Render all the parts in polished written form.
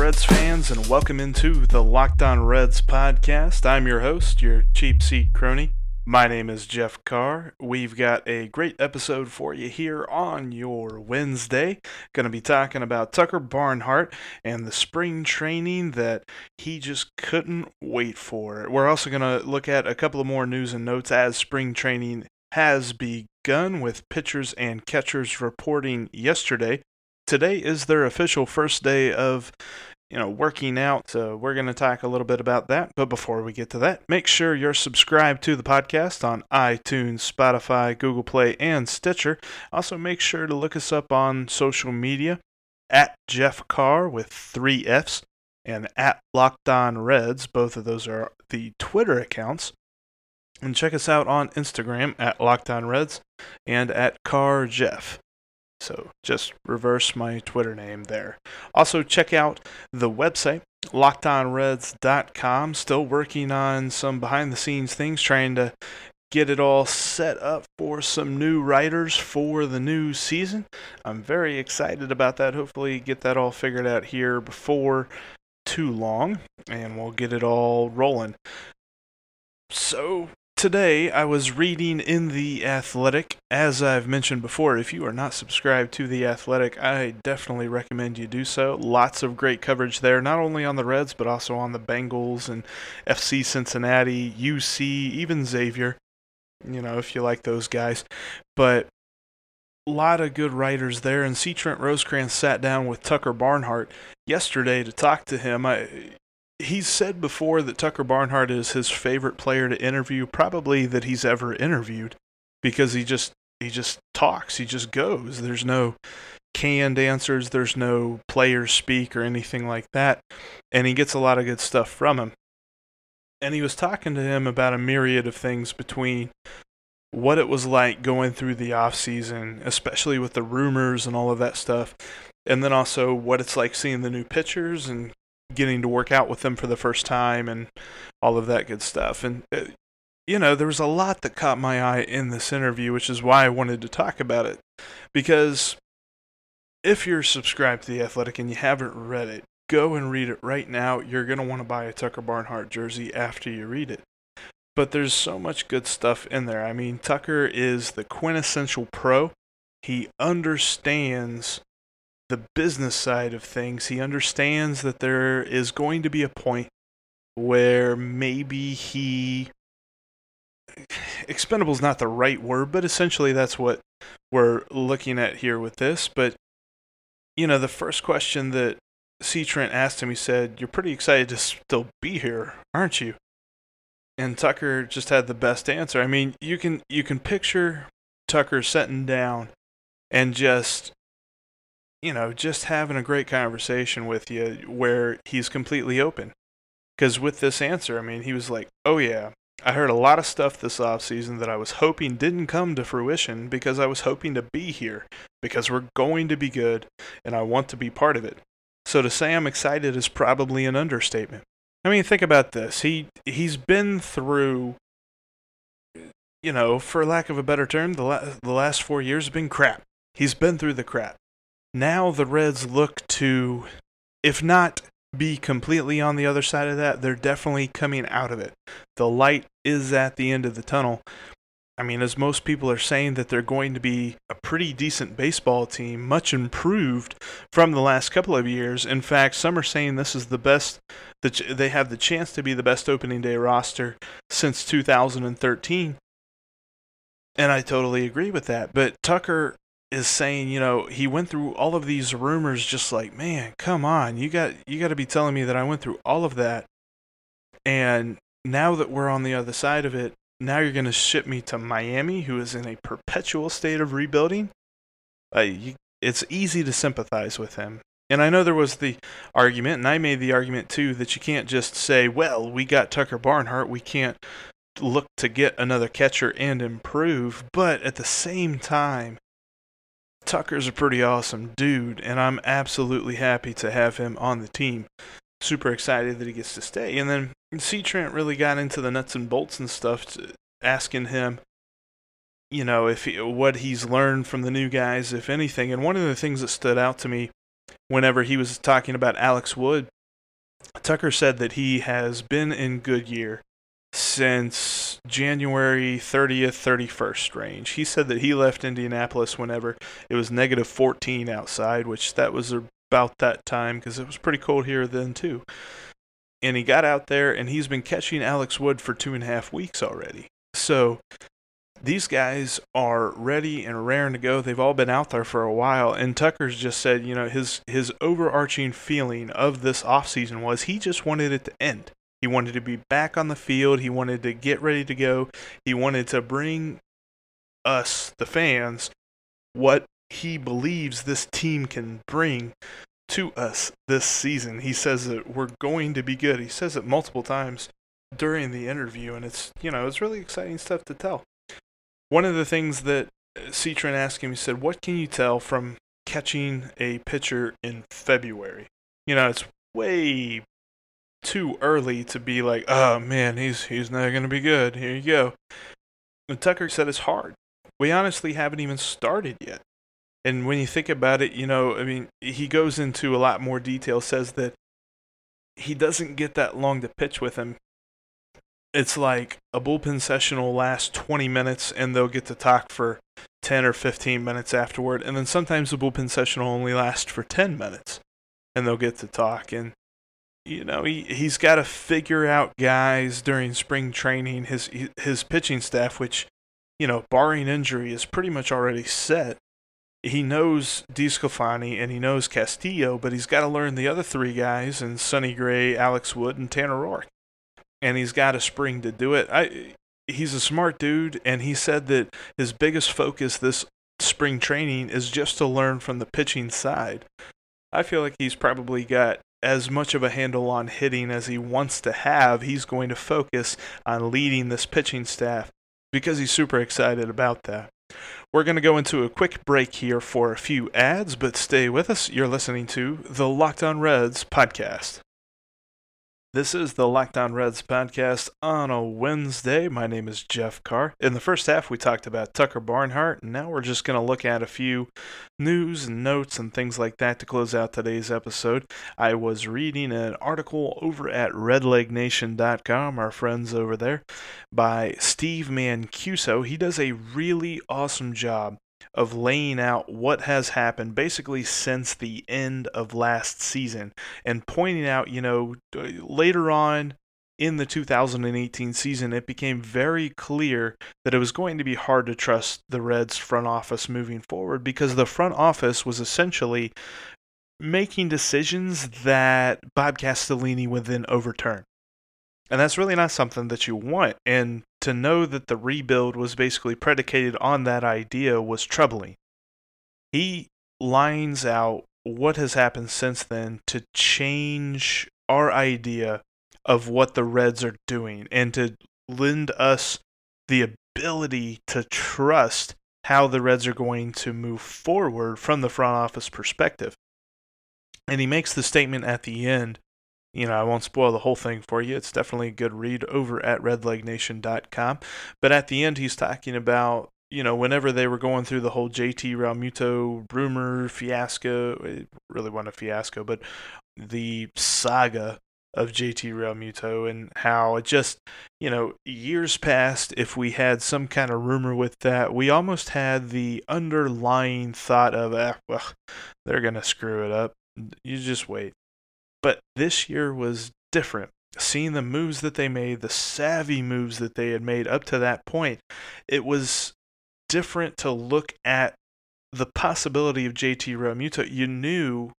Reds fans, and welcome into the Locked On Reds podcast. I'm your host, your cheap seat crony. My name is Jeff Carr. We've got a great episode for you here on your Wednesday. Going to be talking about Tucker Barnhart and the spring training that he just couldn't wait for. We're also going to look at a couple of more news and notes as spring training has begun, with pitchers and catchers reporting yesterday. Today is their official first day of working out, so we're going to talk a little bit about that. But before we get to that, make sure you're subscribed to the podcast on iTunes, Spotify, Google Play, and Stitcher. Also, make sure to look us up on social media at Jeff Carr with 3 Fs and at Locked On Reds. Both of those are the Twitter accounts. And check us out on Instagram at Locked On Reds and at Carr Jeff. So just reverse my Twitter name there. Also, check out the website, LockedOnReds.com. Still working on some behind-the-scenes things, trying to get it all set up for some new writers for the new season. I'm very excited about that. Hopefully get that all figured out here before too long, and we'll get it all rolling. So today, I was reading in The Athletic. As I've mentioned before, if you are not subscribed to The Athletic, I definitely recommend you do so. Lots of great coverage there, not only on the Reds, but also on the Bengals and FC Cincinnati, UC, even Xavier, if you like those guys. But a lot of good writers there, and C. Trent Rosecrans sat down with Tucker Barnhart yesterday to talk to him. He's said before that Tucker Barnhart is his favorite player to interview, probably that he's ever interviewed, because he just talks, he just goes. There's no canned answers, there's no player speak or anything like that, and he gets a lot of good stuff from him. And he was talking to him about a myriad of things, between what it was like going through the off season, especially with the rumors and all of that stuff, and then also what it's like seeing the new pitchers and getting to work out with them for the first time and all of that good stuff. And, there was a lot that caught my eye in this interview, which is why I wanted to talk about it. Because if you're subscribed to The Athletic and you haven't read it, go and read it right now. You're going to want to buy a Tucker Barnhart jersey after you read it. But there's so much good stuff in there. I mean, Tucker is the quintessential pro. He understands the business side of things. He understands that there is going to be a point where maybe expendable is not the right word, but essentially that's what we're looking at here with this. But, the first question that C. Trent asked him, he said, "You're pretty excited to still be here, aren't you?" And Tucker just had the best answer. I mean, you can picture Tucker sitting down and just having a great conversation with you where he's completely open. Because with this answer, I mean, he was like, "Oh yeah, I heard a lot of stuff this offseason that I was hoping didn't come to fruition because I was hoping to be here, because we're going to be good and I want to be part of it. So to say I'm excited is probably an understatement." I mean, think about this. He's been through, for lack of a better term, the last 4 years have been crap. He's been through the crap. Now the Reds look to, if not be completely on the other side of that, they're definitely coming out of it. The light is at the end of the tunnel. I mean, as most people are saying, that they're going to be a pretty decent baseball team, much improved from the last couple of years. In fact, some are saying this is the best, that they have the chance to be the best opening day roster since 2013. And I totally agree with that. But Tucker is saying, he went through all of these rumors, just like, man, come on, you got to be telling me that I went through all of that, and now that we're on the other side of it, now you're going to ship me to Miami, who is in a perpetual state of rebuilding. It's easy to sympathize with him. And I know there was the argument, and I made the argument too, that you can't just say, well, we got Tucker Barnhart, we can't look to get another catcher and improve. But at the same time, Tucker's a pretty awesome dude, and I'm absolutely happy to have him on the team. Super excited that he gets to stay. And then C. Trent really got into the nuts and bolts and stuff, asking him, what he's learned from the new guys, if anything. And one of the things that stood out to me whenever he was talking about Alex Wood Tucker said that he has been in Goodyear since January 30th, 31st range. He said that he left Indianapolis whenever it was negative 14 outside, which that was about that time because it was pretty cold here then too. And he got out there and he's been catching Alex Wood for 2.5 weeks already. So these guys are ready and raring to go. They've all been out there for a while. And Tucker's just said, his overarching feeling of this offseason was he just wanted it to end. He wanted to be back on the field. He wanted to get ready to go. He wanted to bring us, the fans, what he believes this team can bring to us this season. He says that we're going to be good. He says it multiple times during the interview, and it's really exciting stuff to tell. One of the things that Citron asked him, he said, what can you tell from catching a pitcher in February? It's way too early to be like, oh man, he's not going to be good. Here you go. And Tucker said it's hard. We honestly haven't even started yet. And when you think about it, he goes into a lot more detail, says that he doesn't get that long to pitch with him. It's like a bullpen session will last 20 minutes and they'll get to talk for 10 or 15 minutes afterward. And then sometimes the bullpen session will only last for 10 minutes and they'll get to talk. And, he's got to figure out guys during spring training, his pitching staff, which, barring injury is pretty much already set. He knows DeSclafani and he knows Castillo, but he's got to learn the other three guys and Sonny Gray, Alex Wood, and Tanner Roark. And he's got a spring to do it. He's a smart dude, and he said that his biggest focus this spring training is just to learn from the pitching side. I feel like he's probably got as much of a handle on hitting as he wants to have. He's going to focus on leading this pitching staff because he's super excited about that. We're going to go into a quick break here for a few ads, but stay with us. You're listening to the Locked On Reds podcast. This is the Locked On Reds podcast on a Wednesday. My name is Jeff Carr. In the first half, we talked about Tucker Barnhart, and now we're just going to look at a few news and notes and things like that to close out today's episode. I was reading an article over at redlegnation.com, our friends over there, by Steve Mancuso. He does a really awesome job of laying out what has happened basically since the end of last season and pointing out, later on in the 2018 season, it became very clear that it was going to be hard to trust the Reds front office moving forward because the front office was essentially making decisions that Bob Castellini would then overturn. And that's really not something that you want. And to know that the rebuild was basically predicated on that idea was troubling. He lines out what has happened since then to change our idea of what the Reds are doing and to lend us the ability to trust how the Reds are going to move forward from the front office perspective. And he makes the statement at the end. I won't spoil the whole thing for you. It's definitely a good read over at redlegnation.com. But at the end, he's talking about, whenever they were going through the whole JT Realmuto rumor fiasco, it really wasn't a fiasco, but the saga of JT Realmuto and how it just, years past, if we had some kind of rumor with that, we almost had the underlying thought of, they're going to screw it up. You just wait. But this year was different. Seeing the moves that they made, the savvy moves that they had made up to that point, it was different to look at the possibility of JT Realmuto. You knew,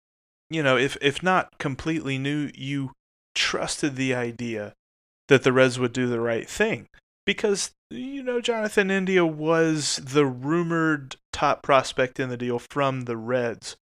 if not completely new, you trusted the idea that the Reds would do the right thing. Because, Jonathan India was the rumored top prospect in the deal from the Reds.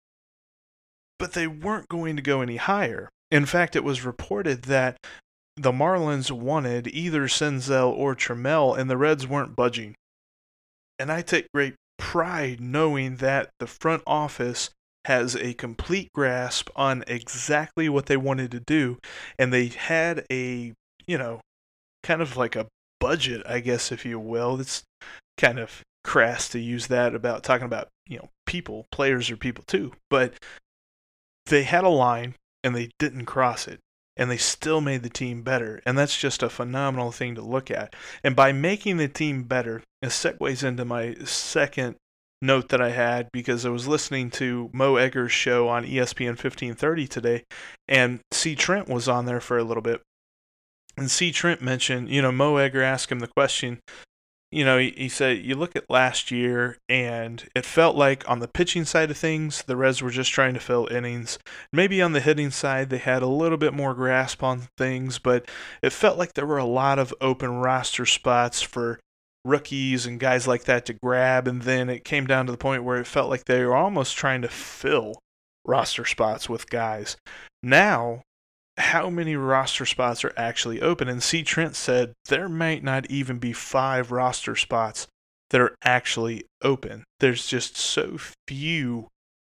But they weren't going to go any higher. In fact, it was reported that the Marlins wanted either Senzel or Trammell, and the Reds weren't budging. And I take great pride knowing that the front office has a complete grasp on exactly what they wanted to do, and they had a, kind of like a budget, I guess, if you will. It's kind of crass to use that about talking about, people. Players are people too. But they had a line and they didn't cross it. And they still made the team better. And that's just a phenomenal thing to look at. And by making the team better, it segues into my second note that I had, because I was listening to Mo Egger's show on ESPN 1530 today, and C. Trent was on there for a little bit. And C. Trent mentioned, Mo Egger asked him the question, he said, you look at last year, and it felt like on the pitching side of things, the Reds were just trying to fill innings. Maybe on the hitting side, they had a little bit more grasp on things, but it felt like there were a lot of open roster spots for rookies and guys like that to grab, and then it came down to the point where it felt like they were almost trying to fill roster spots with guys. Now, how many roster spots are actually open? And C. Trent said there might not even be 5 roster spots that are actually open. There's just so few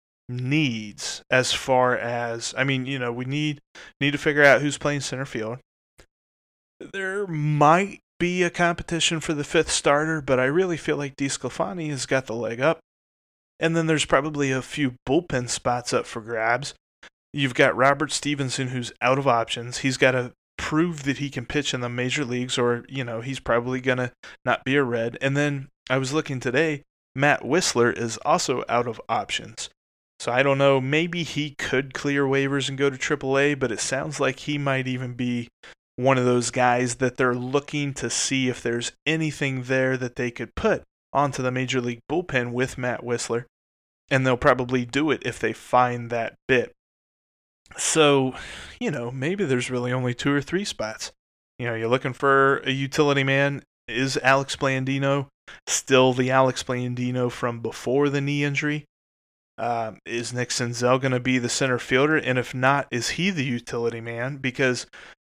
needs as far as, we need to figure out who's playing center field. There might be a competition for the 5th starter, but I really feel like DeSclafani has got the leg up. And then there's probably a few bullpen spots up for grabs. You've got Robert Stevenson, who's out of options. He's got to prove that he can pitch in the major leagues, or, he's probably going to not be a Red. And then I was looking today, Matt Wisler is also out of options. So I don't know, maybe he could clear waivers and go to AAA, but it sounds like he might even be one of those guys that they're looking to see if there's anything there that they could put onto the major league bullpen with Matt Wisler. And they'll probably do it if they find that bit. So, maybe there's really only 2 or 3 spots. You're looking for a utility man. Is Alex Blandino still the Alex Blandino from before the knee injury? Is Nick Senzel going to be the center fielder? And if not, is he the utility man? Because,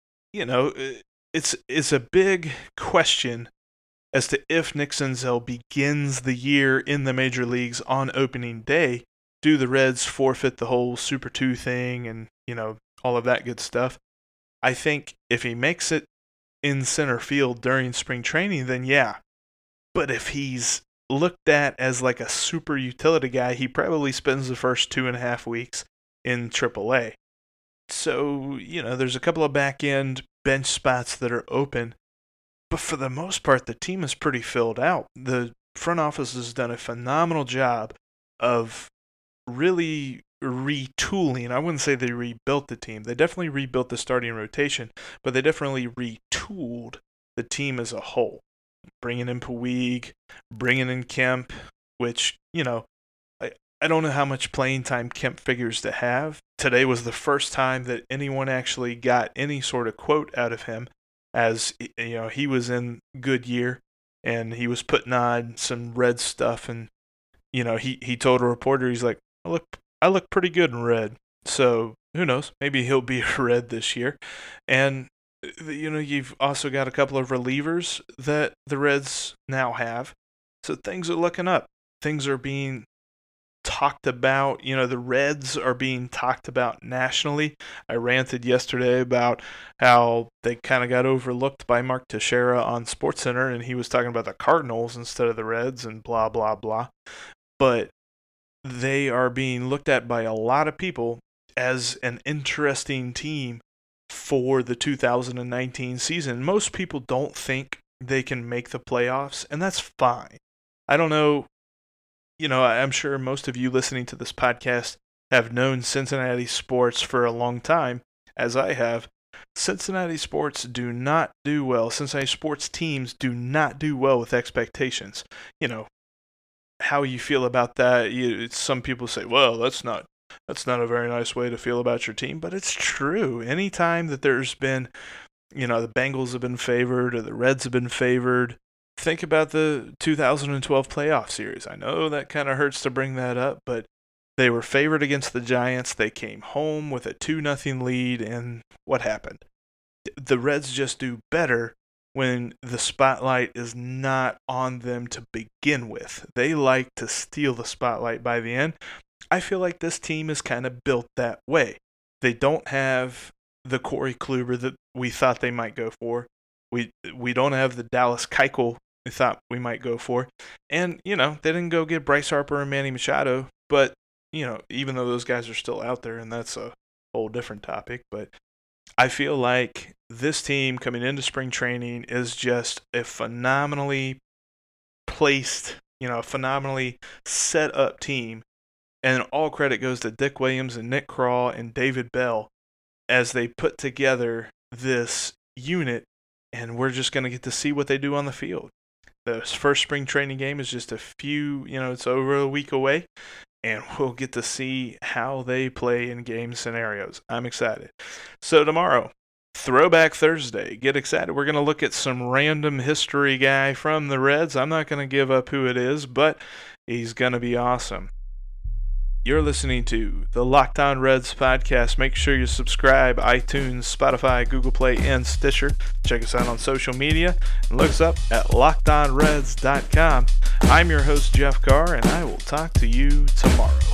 it's a big question as to if Nick Senzel begins the year in the major leagues on opening day. Do the Reds forfeit the whole Super 2 thing and, all of that good stuff? I think if he makes it in center field during spring training, then yeah. But if he's looked at as like a super utility guy, he probably spends the first 2.5 weeks in AAA. So, there's a couple of back-end bench spots that are open. But for the most part, the team is pretty filled out. The front office has done a phenomenal job of really retooling. I wouldn't say they rebuilt the team. They definitely rebuilt the starting rotation, but they definitely retooled the team as a whole. Bringing in Puig, bringing in Kemp, which, I don't know how much playing time Kemp figures to have. Today was the first time that anyone actually got any sort of quote out of him, as, he was in good year, and he was putting on some red stuff, and, he told a reporter, he's like, I look pretty good in red. So who knows? Maybe he'll be a Red this year. And you've also got a couple of relievers that the Reds now have. So things are looking up. Things are being talked about. The Reds are being talked about nationally. I ranted yesterday about how they kind of got overlooked by Mark Teixeira on SportsCenter, and he was talking about the Cardinals instead of the Reds and blah, blah, blah. But they are being looked at by a lot of people as an interesting team for the 2019 season. Most people don't think they can make the playoffs, and that's fine. I don't know, I'm sure most of you listening to this podcast have known Cincinnati sports for a long time, as I have. Cincinnati sports do not do well. Cincinnati sports teams do not do well with expectations. How you feel about that, some people say, well, that's not a very nice way to feel about your team, but it's true. Anytime that there's been, the Bengals have been favored or the Reds have been favored, think about the 2012 playoff series. I know that kind of hurts to bring that up, but they were favored against the Giants. They came home with a 2-0 lead, and what happened? The Reds just do better when the spotlight is not on them to begin with. They like to steal the spotlight by the end. I feel like this team is kind of built that way. They don't have the Corey Kluber that we thought they might go for. We don't have the Dallas Keuchel we thought we might go for. And, they didn't go get Bryce Harper and Manny Machado, but, even though those guys are still out there, and that's a whole different topic, but I feel like this team coming into spring training is just a phenomenally placed, a phenomenally set up team. And all credit goes to Dick Williams and Nick Craw and David Bell as they put together this unit, and we're just going to get to see what they do on the field. The first spring training game is just it's over a week away, and we'll get to see how they play in game scenarios. I'm excited. So tomorrow, Throwback Thursday. Get excited. We're going to look at some random history guy from the Reds. I'm not going to give up who it is, but he's going to be awesome. You're listening to the Locked On Reds podcast. Make sure you subscribe, iTunes, Spotify, Google Play, and Stitcher. Check us out on social media and look us up at LockedOnReds.com. I'm your host, Jeff Carr, and I will talk to you tomorrow.